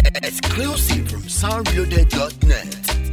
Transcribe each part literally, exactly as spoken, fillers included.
Exclusive from sound reloaded dot net.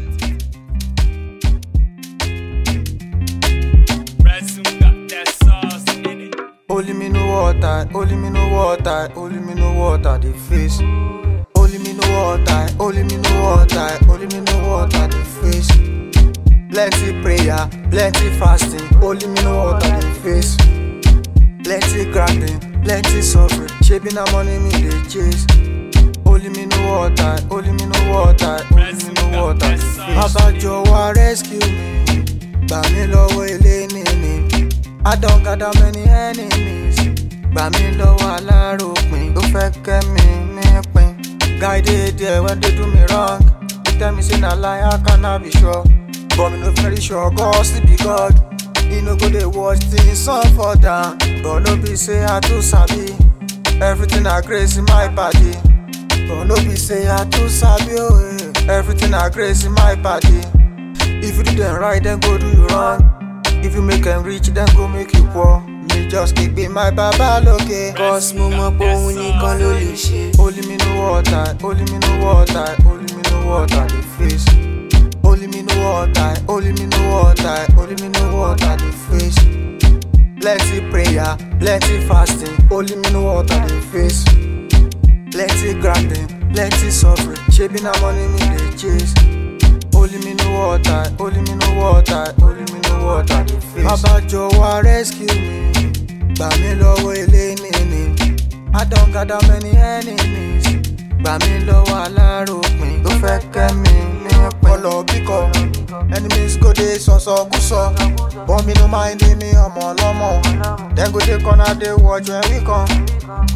Only me know water, only me know water, only me know water, the face. Only me know water, only me know water, only me know water, the face. Plenty prayer, plenty fasting, only me know water, the face. Plenty grinding, plenty suffering, shaping our money me they chase. Only me know water, only me know water, only me know water, the face. Baba Jowa rescue me, gbà mí lọ́wọ́ ilé nìní. I don't gather many enemies. Gbà mí lọ́wọ́ aláròpin tó fẹ́ kẹ́ mi ní pin. Guided there when they do me wrong. They tell me say na lie, I cannot be sure. But me no very sure, God still be God. He no go dey watch things on for down. But no be say I too sabi. Everything I grace in my body. But no be say I too sabi, oh eh. Everything I grace in my body. If you do them right, then go do you wrong. If you make them rich, then go make you poor. Me just keep be my baba loke. Cause mo mọ̀ pé òun nìkan ló lè ṣe. Only me know water, only me know water, only me know water, the face. Only me know water, only me know water, only me know water, the face. Plenty prayer, plenty fasting, only me know water, the face. Plenty grinding, plenty suffering, shaping our money me they chase. Only me know water, only me know water, only me know water, the face. Baba Jowa rescue me, gbà mí lọ́wọ́ ilé nìní. I don't gather many enemies. Gbà mí lọ́wọ́ aláròpin tó fẹ́ kẹ́ mi ní pin. Ọlọ bíkọ, enemies go dey sọ̀sọ̀kúsọ. But me no mind me ọmọ ọlọ́mọ. Dem go dey corner dey watch when we come.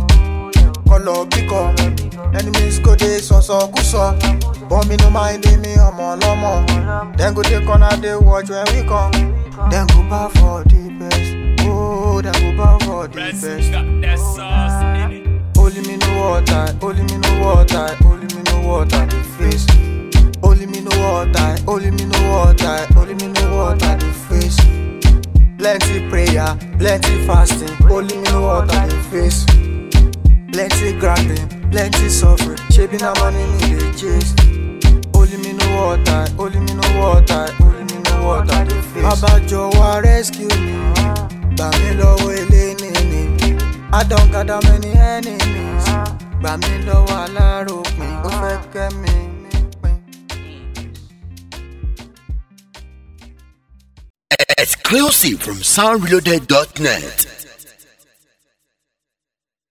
Ọlọ bíkọ, enemies go dey sọ̀sọ̀kúsọ. But me no mind me ọmọ ọlọ́mọ. Dem go dey corner dey watch when we come. Dem go bow for the best. Oh, dem go bow for the best. Only me know water, only me know water, only me know water, the face. Only me know water, only me know water, only me know water, the face. Plenty prayer, plenty fasting, only me know water, the face. Plenty grinding, plenty suffering, shaping our money me they chase. Only me know water, only me know water, only me know water, the face. Baba Jowa rescue me, gbà mí lọ́wọ́ ilé nìní. I don't gather many enemies. Gbà mí lọ́wọ́ aláròpin tó fẹ́ kẹ́ mi ní pin. Exclusive from sound reloaded dot net.